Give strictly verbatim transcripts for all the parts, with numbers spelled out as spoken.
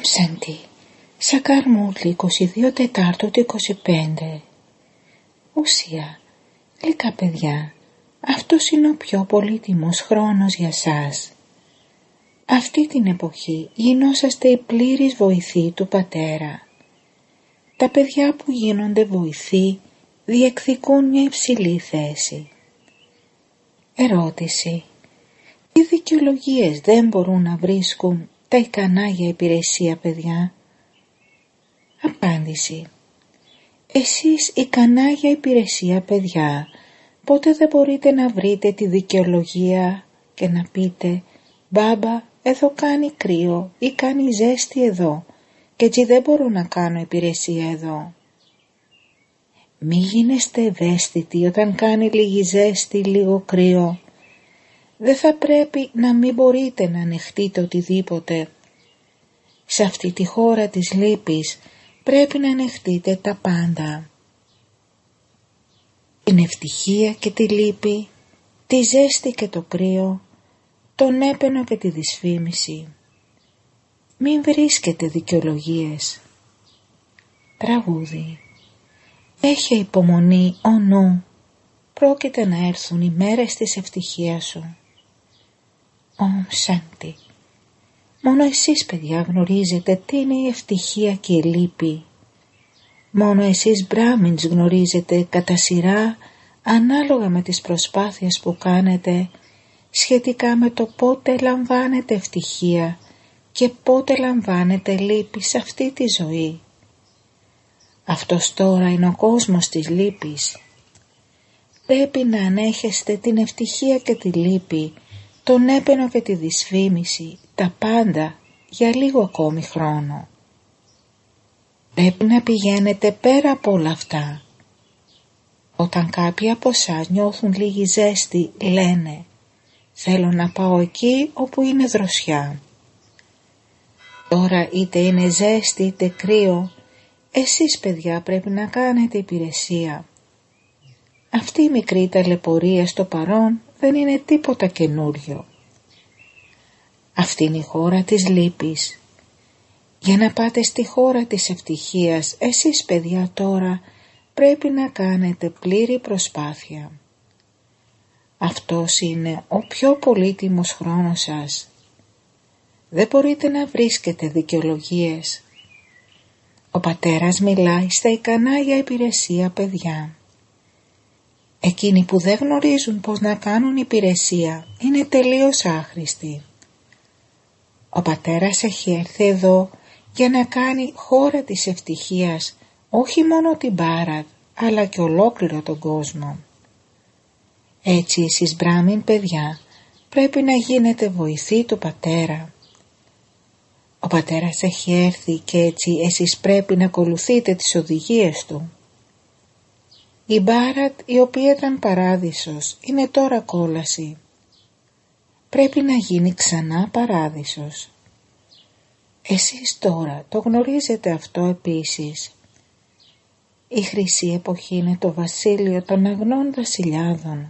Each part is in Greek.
Σέντι, Σακαρμούλη, είκοσι δύο Τετάρτου του είκοσι πέντε. Ουσία, γλυκά παιδιά, αυτός είναι ο πιο πολύτιμος χρόνος για σας. Αυτή την εποχή γινόσαστε η πλήρης βοηθή του Πατέρα. Τα παιδιά που γίνονται βοηθοί διεκδικούν μια υψηλή θέση. Ερώτηση. Τι δικαιολογίες δεν μπορούν να βρίσκουν τα ικανά για υπηρεσία παιδιά? Απάντηση. Εσείς ικανά για υπηρεσία παιδιά, πότε δεν μπορείτε να βρείτε τη δικαιολογία και να πείτε «Μπάμπα, εδώ κάνει κρύο ή κάνει ζέστη εδώ και έτσι δεν μπορώ να κάνω υπηρεσία εδώ». Μη γίνεστε ευαίσθητοι όταν κάνει λίγη ζέστη, λίγο κρύο. Δεν θα πρέπει να μην μπορείτε να ανεχτείτε οτιδήποτε. Σε αυτή τη χώρα της λύπης πρέπει να ανεχτείτε τα πάντα. Την ευτυχία και τη λύπη, τη ζέστη και το κρύο, τον έπαινο και τη δυσφήμιση. Μην βρίσκετε δικαιολογίες. Τραγούδι. Έχε υπομονή, ο νου, πρόκειται να έρθουν οι μέρες της ευτυχίας σου. Ομ Σάντι. Μόνο εσείς παιδιά γνωρίζετε τι είναι η ευτυχία και η λύπη. Μόνο εσείς Μπράμινς γνωρίζετε κατά σειρά, ανάλογα με τις προσπάθειες που κάνετε, σχετικά με το πότε λαμβάνετε ευτυχία και πότε λαμβάνετε λύπη σε αυτή τη ζωή. Αυτός τώρα είναι ο κόσμος της λύπης. Πρέπει να ανέχεστε την ευτυχία και τη λύπη, τον έπαινο και τη δυσφήμιση, τα πάντα για λίγο ακόμη χρόνο. Πρέπει να πηγαίνετε πέρα από όλα αυτά. Όταν κάποιοι από εσάς νιώθουν λίγη ζέστη, λένε «Θέλω να πάω εκεί όπου είναι δροσιά». Τώρα είτε είναι ζέστη είτε κρύο, εσείς παιδιά πρέπει να κάνετε υπηρεσία. Αυτή η μικρή ταλαιπωρία στο παρόν δεν είναι τίποτα καινούριο. Αυτή είναι η χώρα της λύπης. Για να πάτε στη χώρα της ευτυχίας, εσείς παιδιά τώρα πρέπει να κάνετε πλήρη προσπάθεια. Αυτός είναι ο πιο πολύτιμος χρόνος σας. Δεν μπορείτε να βρίσκετε δικαιολογίες. Ο Πατέρας μιλάει στα ικανά για υπηρεσία παιδιά. Εκείνοι που δεν γνωρίζουν πώς να κάνουν υπηρεσία είναι τελείως άχρηστοι. Ο Πατέρας έχει έρθει εδώ για να κάνει χώρα της ευτυχίας όχι μόνο την Μπάραντ αλλά και ολόκληρο τον κόσμο. Έτσι εσείς Μπράμιν παιδιά πρέπει να γίνετε βοηθοί του Πατέρα. Ο Πατέρας έχει έρθει και έτσι εσείς πρέπει να ακολουθείτε τις οδηγίες Του. Η Μπάραντ η οποία ήταν παράδεισος είναι τώρα κόλαση. Πρέπει να γίνει ξανά παράδεισος. Εσείς τώρα το γνωρίζετε αυτό επίσης. Η χρυσή εποχή είναι το βασίλειο των αγνών βασιλιάδων.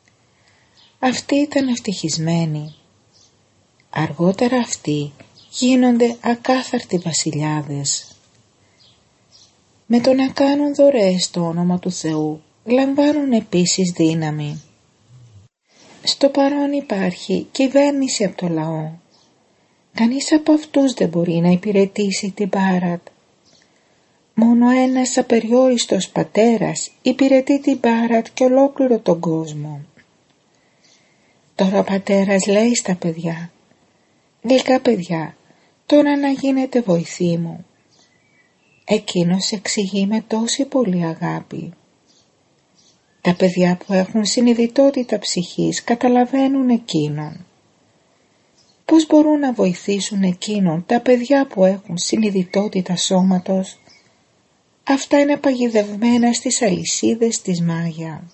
Αυτοί ήταν ευτυχισμένοι. Αργότερα αυτοί γίνονται ακάθαρτοι βασιλιάδες. Με το να κάνουν δωρεές στο όνομα του Θεού λαμβάνουν επίσης δύναμη. Στο παρόν υπάρχει κυβέρνηση από το λαό. Κανείς από αυτούς δεν μπορεί να υπηρετήσει την Μπάραντ. Μόνο ένας απεριόριστος πατέρας υπηρετεί την Μπάραντ και ολόκληρο τον κόσμο. Τώρα ο πατέρας λέει στα παιδιά «Γλυκά παιδιά, τώρα να γίνετε βοηθοί μου». Εκείνος εξηγεί με τόση πολύ αγάπη. Τα παιδιά που έχουν συνειδητότητα ψυχής καταλαβαίνουν εκείνον. Πώς μπορούν να βοηθήσουν εκείνον τα παιδιά που έχουν συνειδητότητα σώματος? Αυτά είναι παγιδευμένα στις αλυσίδες της Μάγια.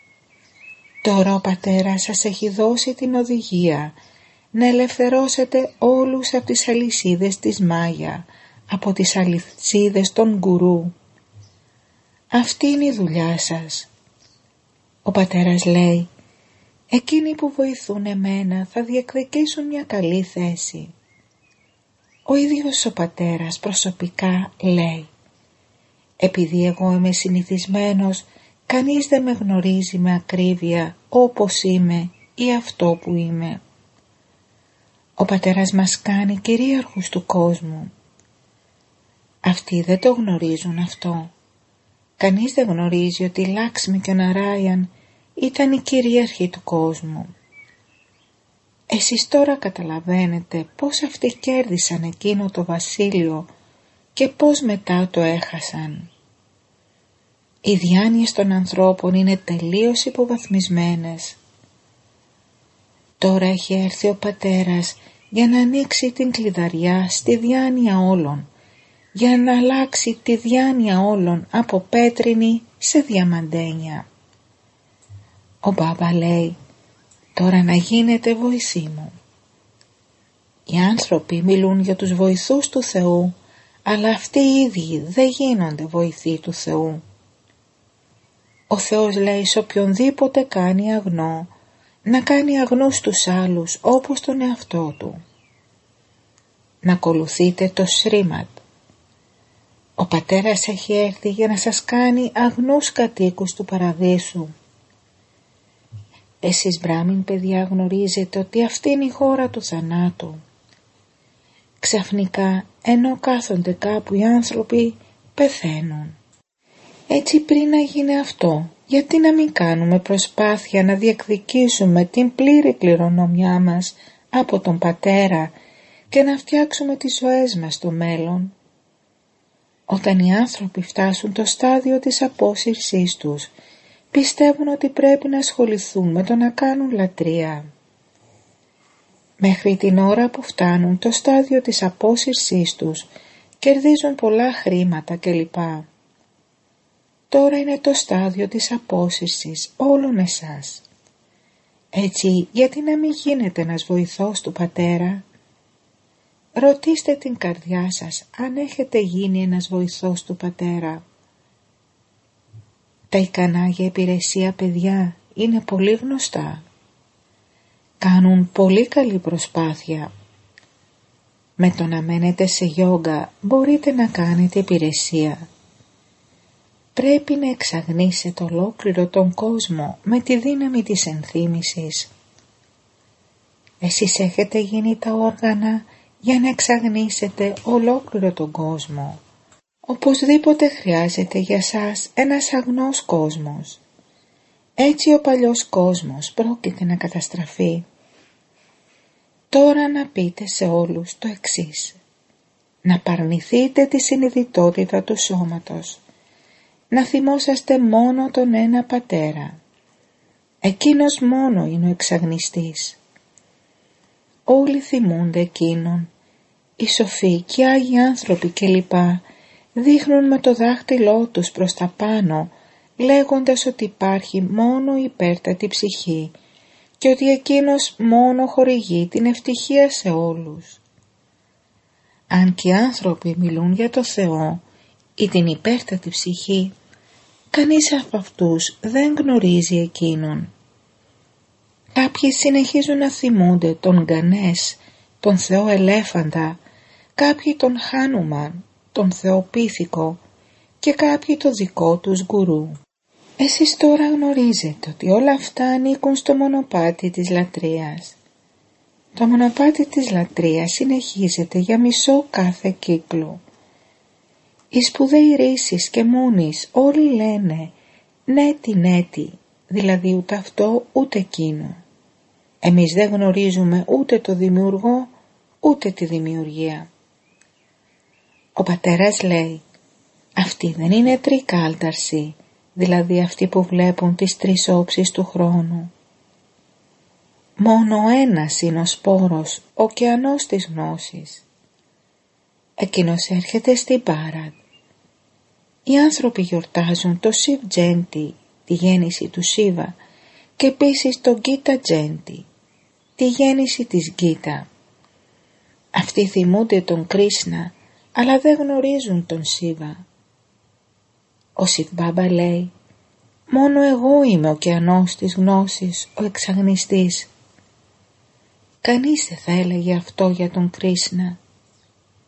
Τώρα ο Πατέρας σας έχει δώσει την οδηγία να ελευθερώσετε όλους από τις αλυσίδες της Μάγια, από τις αλυσίδες των γκουρού. Αυτή είναι η δουλειά σας. Ο Πατέρας λέει εκείνοι που βοηθούν εμένα θα διεκδικήσουν μια καλή θέση. Ο ίδιος ο πατέρας προσωπικά λέει: επειδή εγώ είμαι συνηθισμένος, κανείς δεν με γνωρίζει με ακρίβεια όπως είμαι ή αυτό που είμαι. Ο πατέρας μας κάνει κυρίαρχους του κόσμου. Αυτοί δεν το γνωρίζουν αυτό. Κανείς δεν γνωρίζει ότι η Λάξμη και ο Ναράιαν ήταν οι κυρίαρχοι του κόσμου. Εσείς τώρα καταλαβαίνετε πώς αυτοί κέρδισαν εκείνο το βασίλειο και πώς μετά το έχασαν. Οι διάνοιες των ανθρώπων είναι τελείως υποβαθμισμένες. Τώρα έχει έρθει ο πατέρας για να ανοίξει την κλειδαριά στη διάνοια όλων, για να αλλάξει τη διάνοια όλων από πέτρινη σε διαμαντένια. Ο Μπάμπα λέει: τώρα να γίνετε βοηθοί μου. Οι άνθρωποι μιλούν για τους βοηθούς του Θεού, αλλά αυτοί οι ίδιοι δεν γίνονται βοηθοί του Θεού. Ο Θεός λέει σε οποιονδήποτε κάνει αγνό, να κάνει αγνούς τους άλλους όπως τον εαυτό του. Να ακολουθείτε το Σρίμαντ. Ο πατέρας έχει έρθει για να σας κάνει αγνούς κατοίκους του παραδείσου. Εσείς Μπράμιν παιδιά γνωρίζετε ότι αυτή είναι η χώρα του θανάτου. Ξαφνικά ενώ κάθονται κάπου οι άνθρωποι πεθαίνουν. Έτσι πριν να γίνει αυτό, γιατί να μην κάνουμε προσπάθεια να διεκδικήσουμε την πλήρη κληρονομιά μας από τον Πατέρα και να φτιάξουμε τις ζωές μας στο μέλλον. Όταν οι άνθρωποι φτάσουν το στάδιο της απόσυρσής τους, πιστεύουν ότι πρέπει να ασχοληθούν με το να κάνουν λατρεία. Μέχρι την ώρα που φτάνουν το στάδιο της απόσυρσής τους, κερδίζουν πολλά χρήματα κλπ. Τώρα είναι το στάδιο της απόσυρσης όλων εσάς. Έτσι, γιατί να μην γίνετε ένας βοηθός του Πατέρα? Ρωτήστε την καρδιά σας αν έχετε γίνει ένας βοηθός του Πατέρα. Τα ικανά για υπηρεσία παιδιά είναι πολύ γνωστά. Κάνουν πολύ καλή προσπάθεια. Με το να μένετε σε γιόγκα μπορείτε να κάνετε υπηρεσία. Πρέπει να εξαγνίσετε ολόκληρο τον κόσμο με τη δύναμη της ενθύμησης. Εσείς έχετε γίνει τα όργανα για να εξαγνίσετε ολόκληρο τον κόσμο. Οπωσδήποτε χρειάζεται για σας ένας αγνός κόσμος. Έτσι ο παλιός κόσμος πρόκειται να καταστραφεί. Τώρα να πείτε σε όλους το εξής: να παρνηθείτε τη συνειδητότητα του σώματος, να θυμόσαστε μόνο τον ένα Πατέρα. Εκείνος μόνο είναι ο εξαγνιστής. Όλοι θυμούνται εκείνον. Οι σοφοί και οι άγιοι άνθρωποι κλπ. Δείχνουν με το δάχτυλό τους προς τα πάνω, λέγοντας ότι υπάρχει μόνο η υπέρτατη ψυχή και ότι εκείνος μόνο χορηγεί την ευτυχία σε όλους. Αν και οι άνθρωποι μιλούν για το Θεό ή την υπέρτατη ψυχή, κανείς από αυτούς δεν γνωρίζει εκείνον. Κάποιοι συνεχίζουν να θυμούνται τον Γκανές, τον Θεό Ελέφαντα, κάποιοι τον Χάνουμαν, τον Θεό Πίθηκο και κάποιοι το δικό τους γκουρού. Εσείς τώρα γνωρίζετε ότι όλα αυτά ανήκουν στο μονοπάτι της λατρείας. Το μονοπάτι της λατρείας συνεχίζεται για μισό κάθε κύκλο. Οι σπουδαίοι ρίσεις και μούνις όλοι λένε νέτι νέτι, δηλαδή ούτε αυτό ούτε εκείνο. Εμείς δεν γνωρίζουμε ούτε το δημιουργό ούτε τη δημιουργία. Ο πατέρας λέει: αυτοί δεν είναι τρικάλταρσοι, δηλαδή αυτοί που βλέπουν τις τρεις όψεις του χρόνου. Μόνο ένας είναι ο σπόρος, ο ωκεανός της γνώσης. Εκείνος έρχεται στην Μπάραντ. Οι άνθρωποι γιορτάζουν το Σιβ Τζέντι, τη γέννηση του Σίβα, και επίσης το Γκίτα Τζέντι, τη γέννηση της Γκίτα. Αυτοί θυμούνται τον Κρίσνα, αλλά δεν γνωρίζουν τον Σίβα. Ο Σιβ Μπάμπα λέει: μόνο εγώ είμαι ο ωκεανός της γνώσης, ο εξαγνιστής. Κανείς δεν θα έλεγε αυτό για τον Κρίσνα.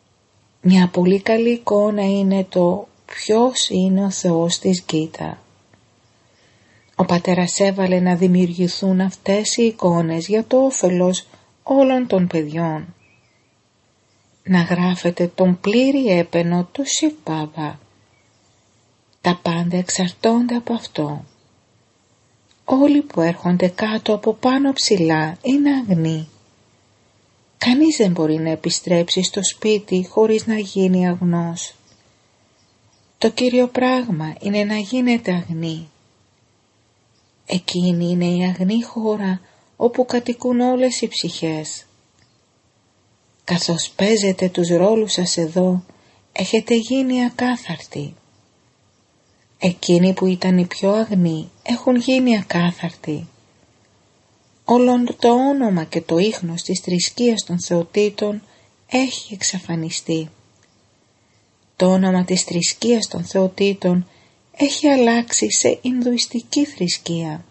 Μια πολύ καλή εικόνα είναι το ποιος είναι ο Θεός της Γκίτα. Ο πατέρας έβαλε να δημιουργηθούν αυτές οι εικόνες για το όφελος όλων των παιδιών. Να γράφετε τον πλήρη έπαινο του Σιβ Μπάμπα. Τα πάντα εξαρτώνται από αυτό. Όλοι που έρχονται κάτω από πάνω ψηλά είναι αγνοί. Κανείς δεν μπορεί να επιστρέψει στο σπίτι χωρίς να γίνει αγνός. Το κύριο πράγμα είναι να γίνετε αγνοί. Εκείνη είναι η αγνή χώρα όπου κατοικούν όλες οι ψυχές. Καθώς παίζετε τους ρόλους σας εδώ, έχετε γίνει ακάθαρτοι. Εκείνοι που ήταν οι πιο αγνοί έχουν γίνει ακάθαρτοι. Όλο το όνομα και το ίχνος της θρησκείας των θεοτήτων έχει εξαφανιστεί. Το όνομα της θρησκείας των θεοτήτων έχει αλλάξει σε Ινδουιστική θρησκεία.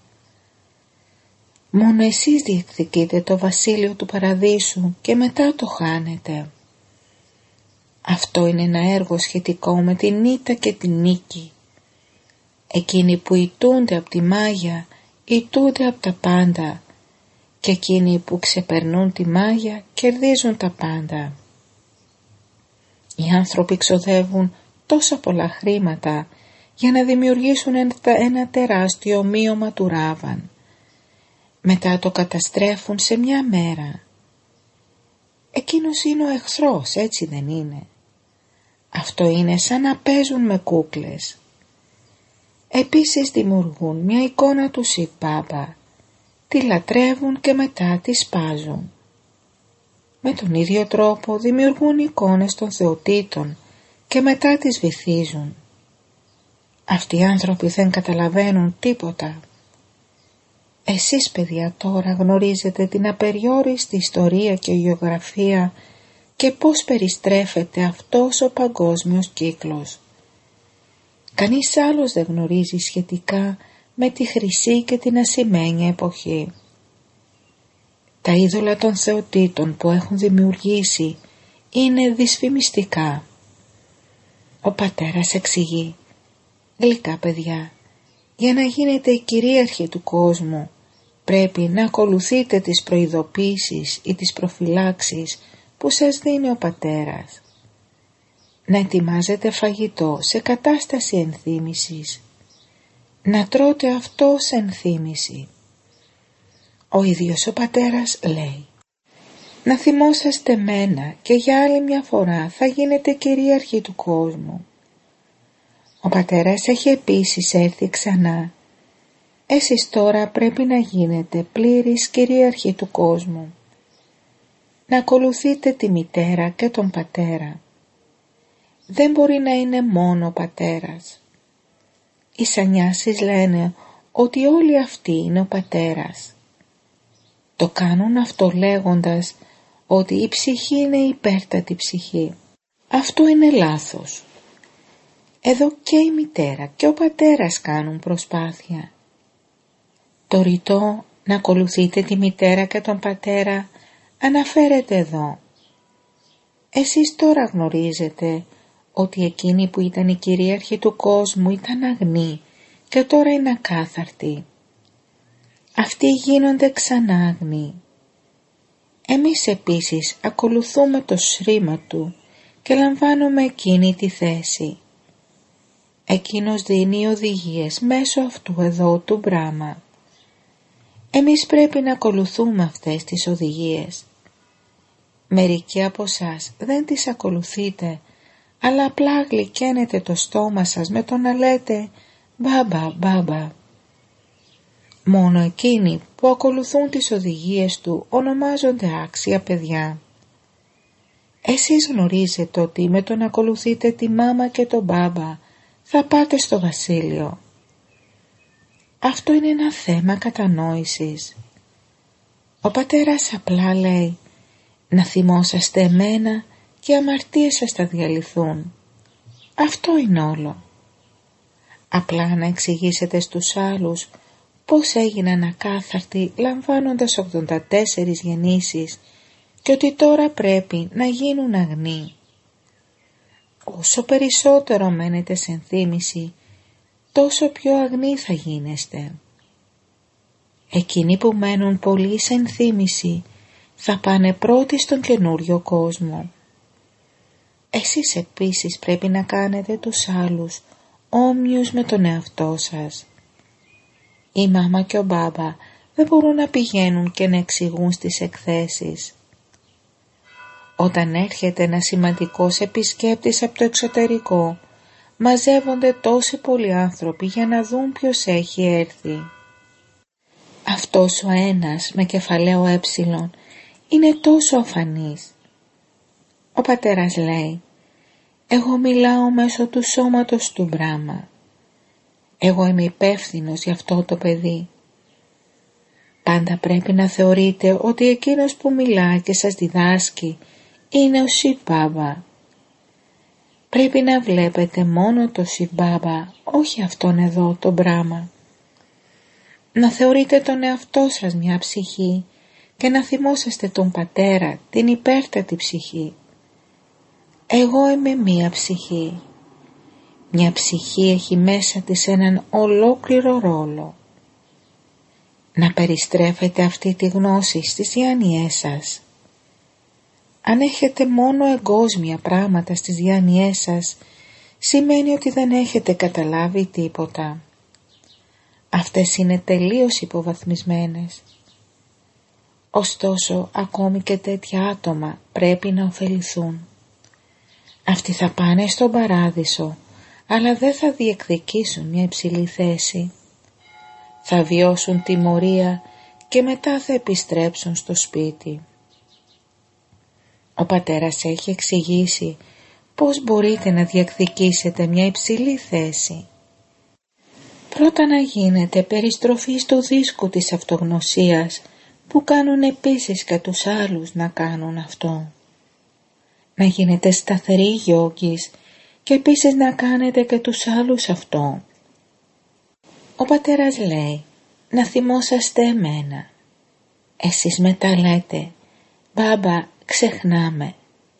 Μόνο εσείς διεκδικείτε το βασίλειο του παραδείσου και μετά το χάνετε. Αυτό είναι ένα έργο σχετικό με την ήττα και την νίκη. Εκείνοι που ηττούνται από τη μάγια, ηττούνται από τα πάντα, και εκείνοι που ξεπερνούν τη μάγια κερδίζουν τα πάντα. Οι άνθρωποι ξοδεύουν τόσα πολλά χρήματα για να δημιουργήσουν ένα τεράστιο ομοίωμα του Ράβαν. Μετά το καταστρέφουν σε μια μέρα. Εκείνος είναι ο εχθρός, έτσι δεν είναι? Αυτό είναι σαν να παίζουν με κούκλες. Επίσης δημιουργούν μια εικόνα του Σιβ Μπάμπα, τη λατρεύουν και μετά τη σπάζουν. Με τον ίδιο τρόπο δημιουργούν εικόνες των θεοτήτων και μετά τις βυθίζουν. Αυτοί οι άνθρωποι δεν καταλαβαίνουν τίποτα. Εσείς παιδιά τώρα γνωρίζετε την απεριόριστη ιστορία και γεωγραφία και πώς περιστρέφεται αυτός ο παγκόσμιος κύκλος. Κανείς άλλος δεν γνωρίζει σχετικά με τη χρυσή και την ασημένια εποχή. Τα είδωλα των θεοτήτων που έχουν δημιουργήσει είναι δυσφημιστικά. Ο πατέρας εξηγεί: γλυκά παιδιά, για να γίνετε οι κυρίαρχοι του κόσμου πρέπει να ακολουθείτε τις προειδοποίησεις ή τις προφυλάξεις που σας δίνει ο πατέρας. Να ετοιμάζετε φαγητό σε κατάσταση ενθύμησης. Να τρώτε αυτό σε ενθύμηση. Ο ίδιος ο πατέρας λέει: να θυμόσαστε μένα και για άλλη μια φορά θα γίνετε κυρίαρχοι του κόσμου. Ο πατέρας έχει επίσης έρθει ξανά. Εσείς τώρα πρέπει να γίνετε πλήρης κυρίαρχοι του κόσμου. Να ακολουθείτε τη μητέρα και τον πατέρα. Δεν μπορεί να είναι μόνο ο πατέρας. Οι σανιάσεις λένε ότι όλοι αυτοί είναι ο πατέρας. Το κάνουν αυτό λέγοντας ότι η ψυχή είναι η υπέρτατη ψυχή. Αυτό είναι λάθος. Εδώ και η μητέρα και ο πατέρας κάνουν προσπάθεια. Το ρητό να ακολουθείτε τη μητέρα και τον πατέρα αναφέρεται εδώ. Εσείς τώρα γνωρίζετε ότι εκείνοι που ήταν οι κυρίαρχοι του κόσμου ήταν αγνοί και τώρα είναι ακάθαρτοι. Αυτοί γίνονται ξανά αγνοί. Εμείς επίσης ακολουθούμε το σρήμα του και λαμβάνουμε εκείνη τη θέση. Εκείνος δίνει οδηγίες μέσω αυτού εδώ του Μπράμα. Εμείς πρέπει να ακολουθούμε αυτές τις οδηγίες. Μερικοί από εσάς δεν τις ακολουθείτε, αλλά απλά γλυκαίνετε το στόμα σας με το να λέτε «μπάμπα, μπάμπα». Μόνο εκείνοι που ακολουθούν τις οδηγίες του ονομάζονται άξια παιδιά. Εσείς γνωρίζετε ότι με το να ακολουθείτε τη μάμα και τον μπάμπα θα πάτε στο βασίλειο. Αυτό είναι ένα θέμα κατανόησης. Ο πατέρας απλά λέει να θυμόσαστε εμένα και οι αμαρτίες σας θα διαλυθούν. Αυτό είναι όλο. Απλά να εξηγήσετε στους άλλους πώς έγιναν ακάθαρτοι λαμβάνοντας ογδόντα τέσσερις γεννήσεις και ότι τώρα πρέπει να γίνουν αγνοί. όσο περισσότερο μένετε σε ενθύμηση, τόσο πιο αγνοί θα γίνεστε. Εκείνοι που μένουν πολύ σε ενθύμηση θα πάνε πρώτοι στον καινούριο κόσμο. Εσείς επίσης πρέπει να κάνετε τους άλλους όμοιους με τον εαυτό σας. Η μάμα και ο μπάμπα δεν μπορούν να πηγαίνουν και να εξηγούν στις εκθέσεις. Όταν έρχεται ένας σημαντικός επισκέπτης από το εξωτερικό, μαζεύονται τόσοι πολλοί άνθρωποι για να δουν ποιος έχει έρθει. Αυτός ο ένας με κεφαλαίο ε είναι τόσο αφανής. Ο πατέρας λέει, εγώ μιλάω μέσω του σώματος του Μπράχμα. Εγώ είμαι υπεύθυνος για αυτό το παιδί. Πάντα πρέπει να θεωρείτε ότι εκείνος που μιλάει και σας διδάσκει είναι ο Σιβ Μπάμπα. Πρέπει να βλέπετε μόνο το Σιβ Μπάμπα, όχι αυτόν εδώ το Μπράχμα. Να θεωρείτε τον εαυτό σας μια ψυχή και να θυμόσαστε τον πατέρα, την υπέρτατη ψυχή. Εγώ είμαι μία ψυχή. Μια ψυχή έχει μέσα της έναν ολόκληρο ρόλο. Να περιστρέφετε αυτή τη γνώση στις διάνοιές σας. Αν έχετε μόνο εγκόσμια πράγματα στις διάνοιές σας, σημαίνει ότι δεν έχετε καταλάβει τίποτα. Αυτές είναι τελείως υποβαθμισμένες. Ωστόσο, ακόμη και τέτοια άτομα πρέπει να ωφεληθούν. Αυτοί θα πάνε στον παράδεισο, αλλά δεν θα διεκδικήσουν μια υψηλή θέση. Θα βιώσουν τιμωρία και μετά θα επιστρέψουν στο σπίτι. Ο πατέρας έχει εξηγήσει πώς μπορείτε να διεκδικήσετε μια υψηλή θέση. Πρώτα να γίνετε περιστροφή στο δίσκο της αυτογνωσίας που κάνουν επίσης και τους άλλους να κάνουν αυτό. Να γίνετε σταθεροί γιόγκης και επίσης να κάνετε και τους άλλους αυτό. Ο πατέρας λέει να θυμόσαστε εμένα. Εσείς μετά λέτε «Μπάμπα, ξεχνάμε».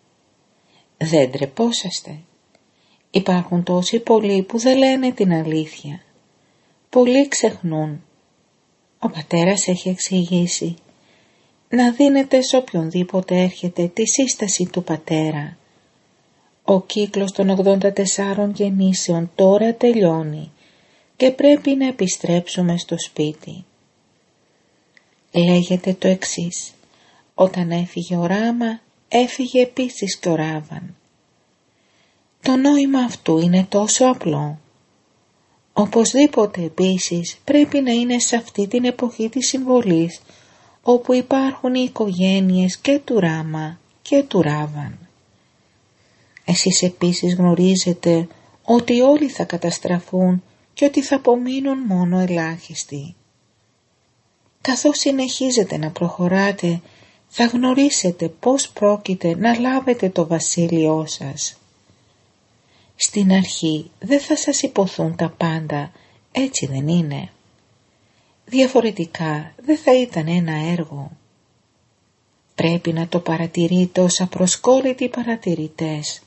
Δεν τρεπόσαστε. Υπάρχουν τόσοι πολλοί που δεν λένε την αλήθεια. Πολλοί ξεχνούν. Ο πατέρας έχει εξηγήσει να δίνετε σε οποιονδήποτε έρχεται τη σύσταση του πατέρα. Ο κύκλος των ογδόντα τεσσάρων γεννήσεων τώρα τελειώνει και πρέπει να επιστρέψουμε στο σπίτι. Λέγεται το εξής: όταν έφυγε ο Ράμα, έφυγε επίσης και ο Ράβαν. Το νόημα αυτού είναι τόσο απλό. Οπωσδήποτε επίσης πρέπει να είναι σε αυτή την εποχή της συμβολής, όπου υπάρχουν οι οικογένειες και του Ράμα και του Ράβαν. Εσείς επίσης γνωρίζετε ότι όλοι θα καταστραφούν και ότι θα απομείνουν μόνο ελάχιστοι. Καθώς συνεχίζετε να προχωράτε, θα γνωρίσετε πώς πρόκειται να λάβετε το βασίλειό σας. Στην αρχή δεν θα σας υποθούν τα πάντα, έτσι δεν είναι? Διαφορετικά δεν θα ήταν ένα έργο. Πρέπει να το παρατηρείτε ως απροσκόλλητοι παρατηρητές.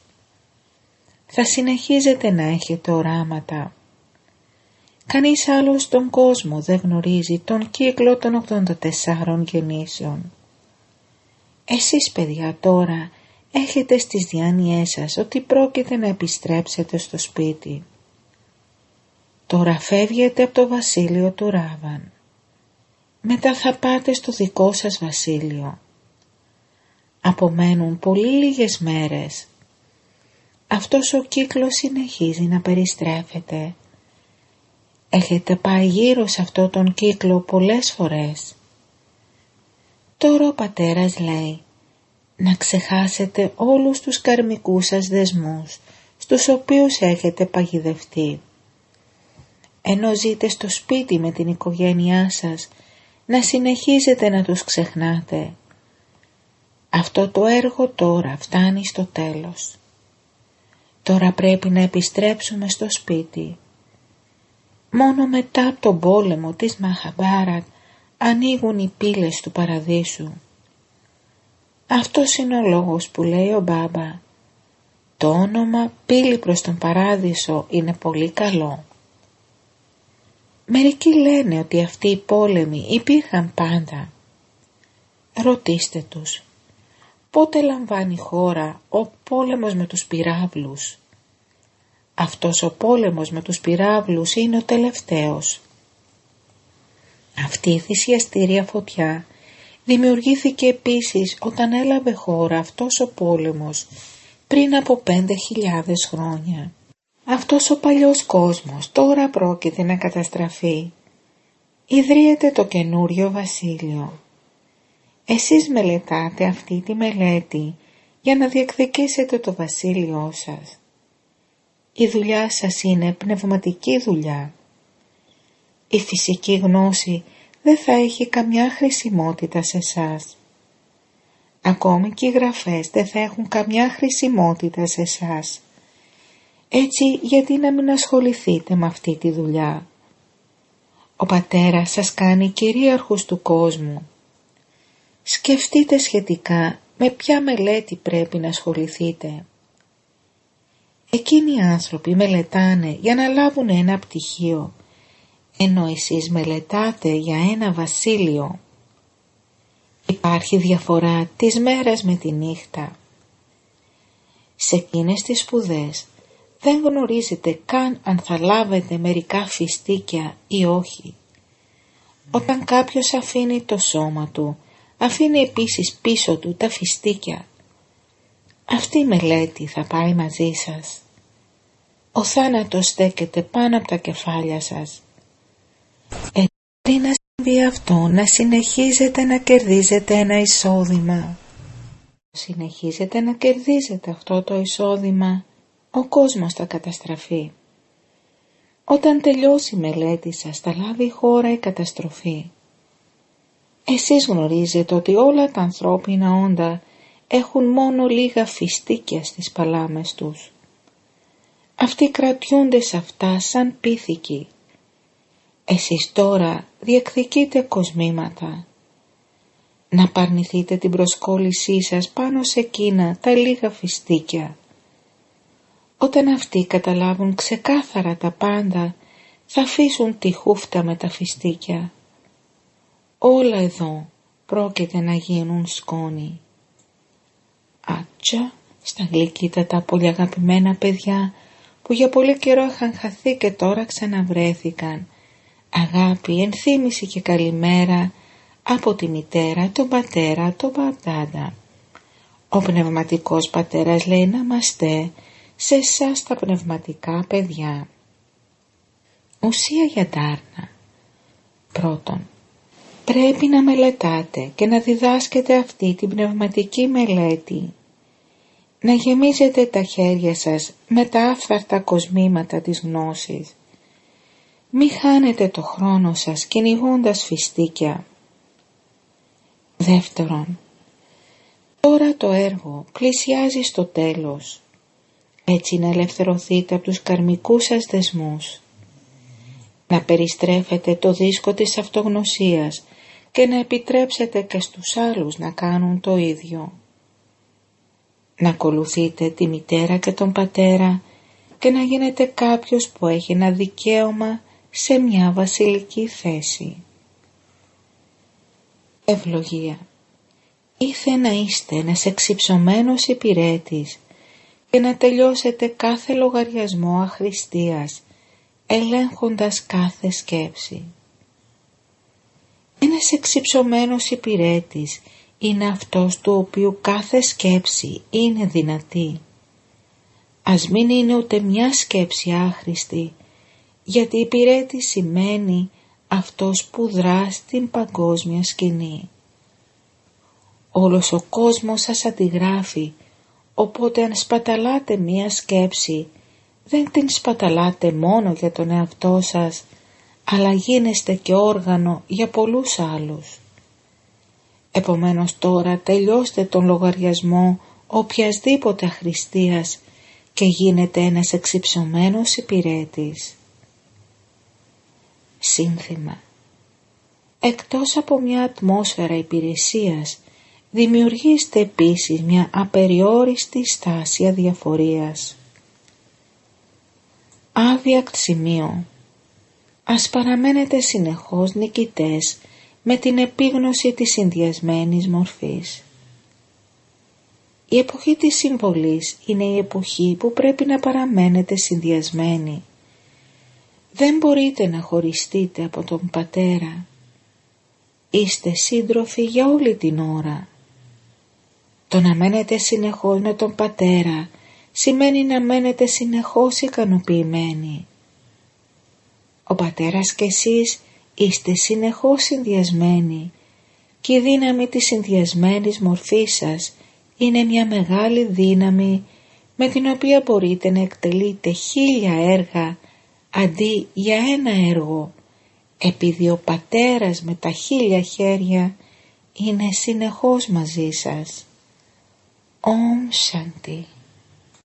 Θα συνεχίζετε να έχετε οράματα. Κανείς άλλος στον κόσμο δεν γνωρίζει τον κύκλο των ογδόντα τεσσάρων γεννήσεων. Εσείς παιδιά τώρα έχετε στις διάνοιές σας ότι πρόκειται να επιστρέψετε στο σπίτι. Τώρα φεύγετε από το βασίλειο του Ράβαν. Μετά θα πάτε στο δικό σας βασίλειο. Απομένουν πολύ λίγες μέρες. Αυτός ο κύκλος συνεχίζει να περιστρέφεται. Έχετε πάει γύρω σε αυτόν τον κύκλο πολλές φορές. Τώρα ο πατέρας λέει να ξεχάσετε όλους τους καρμικούς σας δεσμούς, στους οποίους έχετε παγιδευτεί. Ενώ ζείτε στο σπίτι με την οικογένειά σας, να συνεχίζετε να τους ξεχνάτε. Αυτό το έργο τώρα φτάνει στο τέλος. Τώρα πρέπει να επιστρέψουμε στο σπίτι. Μόνο μετά από τον πόλεμο της Μαχαμπάρατ ανοίγουν οι πύλες του παραδείσου. Αυτός είναι ο λόγος που λέει ο Μπάμπα. Το όνομα «Πύλη προς τον Παράδεισο» είναι πολύ καλό. Μερικοί λένε ότι αυτοί οι πόλεμοι υπήρχαν πάντα. Ρωτήστε τους, πότε λαμβάνει χώρα ο πόλεμος με τους πυράβλους? Αυτός ο πόλεμος με τους πυράβλους είναι ο τελευταίος. Αυτή η θυσιαστήρια φωτιά δημιουργήθηκε επίσης όταν έλαβε χώρα αυτός ο πόλεμος πριν από πέντε χιλιάδες χρόνια. Αυτός ο παλιός κόσμος τώρα πρόκειται να καταστραφεί. Ιδρύεται το καινούριο βασίλειο. Εσείς μελετάτε αυτή τη μελέτη για να διεκδικήσετε το βασίλειό σας. Η δουλειά σας είναι πνευματική δουλειά. Η φυσική γνώση δεν θα έχει καμιά χρησιμότητα σε εσάς. Ακόμη και οι γραφές δεν θα έχουν καμιά χρησιμότητα σε εσάς. Έτσι γιατί να μην ασχοληθείτε με αυτή τη δουλειά? Ο πατέρας σας κάνει κυρίαρχους του κόσμου. Σκεφτείτε σχετικά με ποια μελέτη πρέπει να ασχοληθείτε. Εκείνοι οι άνθρωποι μελετάνε για να λάβουν ένα πτυχίο, ενώ εσείς μελετάτε για ένα βασίλειο. Υπάρχει διαφορά της μέρας με τη νύχτα. Σε εκείνες τις σπουδές δεν γνωρίζετε καν αν θα λάβετε μερικά φιστίκια ή όχι. Όταν κάποιος αφήνει το σώμα του, αφήνει επίσης πίσω του τα φιστίκια. Αυτή η μελέτη θα πάει μαζί σας. Ο θάνατος στέκεται πάνω από τα κεφάλια σας. Ε, πριν να συμβεί αυτό, να συνεχίζετε να κερδίζετε ένα εισόδημα. Συνεχίζετε να κερδίζετε αυτό το εισόδημα, ο κόσμος θα καταστραφεί. Όταν τελειώσει η μελέτη σας, θα λάβει η χώρα η καταστροφή. Εσείς γνωρίζετε ότι όλα τα ανθρώπινα όντα έχουν μόνο λίγα φιστίκια στις παλάμες τους. Αυτοί κρατιούνται σε αυτά σαν πίθηκοι. Εσείς τώρα διεκδικείτε κοσμήματα. Να παρνηθείτε την προσκόλλησή σας πάνω σε εκείνα τα λίγα φιστίκια. Όταν αυτοί καταλάβουν ξεκάθαρα τα πάντα, θα αφήσουν τη χούφτα με τα φιστίκια. Όλα εδώ πρόκειται να γίνουν σκόνη. Άτσα, στα γλυκύτατα πολύ αγαπημένα παιδιά που για πολύ καιρό είχαν χαθεί και τώρα ξαναβρέθηκαν. Αγάπη, ενθύμηση και καλημέρα από τη μητέρα, τον πατέρα, τον πατάντα. Ο πνευματικός πατέρας λέει να είμαστε σε εσάς τα πνευματικά παιδιά. Ουσία για Ντάρνα. Πρώτον, πρέπει να μελετάτε και να διδάσκετε αυτή την πνευματική μελέτη. Να γεμίζετε τα χέρια σας με τα άφθαρτα κοσμήματα της γνώσης. Μη χάνετε το χρόνο σας κυνηγώντας φιστίκια. Δεύτερον, τώρα το έργο πλησιάζει στο τέλος. Έτσι να ελευθερωθείτε από τους καρμικούς σας δεσμούς. Να περιστρέφετε το δίσκο της αυτογνωσίας και να επιτρέψετε και στους άλλους να κάνουν το ίδιο. Να ακολουθείτε τη μητέρα και τον πατέρα και να γίνετε κάποιος που έχει ένα δικαίωμα σε μια βασιλική θέση. Ευλογία. Ήθε να είστε ένας εξυψωμένος υπηρέτης και να τελειώσετε κάθε λογαριασμό αχρηστίας, ελέγχοντας κάθε σκέψη. Ένας εξυψωμένος υπηρέτης είναι αυτός του οποίου κάθε σκέψη είναι δυνατή. Ας μην είναι ούτε μια σκέψη άχρηστη, γιατί υπηρέτης σημαίνει αυτός που δρά στην παγκόσμια σκηνή. Όλος ο κόσμος σας αντιγράφει, οπότε αν σπαταλάτε μία σκέψη, δεν την σπαταλάτε μόνο για τον εαυτό σας, αλλά γίνεστε και όργανο για πολλούς άλλους. Επομένως τώρα τελειώστε τον λογαριασμό οποιασδήποτε αχρηστίας και γίνετε ένας εξυψωμένος υπηρέτης. Σύνθημα. Εκτός από μια ατμόσφαιρα υπηρεσίας, δημιουργήστε επίσης μια απεριόριστη στάση αδιαφορίας. Άβιακτ σημείο. Ας παραμένετε συνεχώς νικητές με την επίγνωση της συνδυασμένης μορφής. Η εποχή της συμβολής είναι η εποχή που πρέπει να παραμένετε συνδυασμένοι. Δεν μπορείτε να χωριστείτε από τον Πατέρα. Είστε σύντροφοι για όλη την ώρα. Το να μένετε συνεχώς με τον Πατέρα σημαίνει να μένετε συνεχώς ικανοποιημένοι. Ο Πατέρας και εσείς είστε συνεχώς συνδυασμένοι και η δύναμη της συνδυασμένης μορφής σας είναι μια μεγάλη δύναμη με την οποία μπορείτε να εκτελείτε χίλια έργα αντί για ένα έργο, επειδή ο Πατέρας με τα χίλια χέρια είναι συνεχώς μαζί σας. Ομ Σάντι.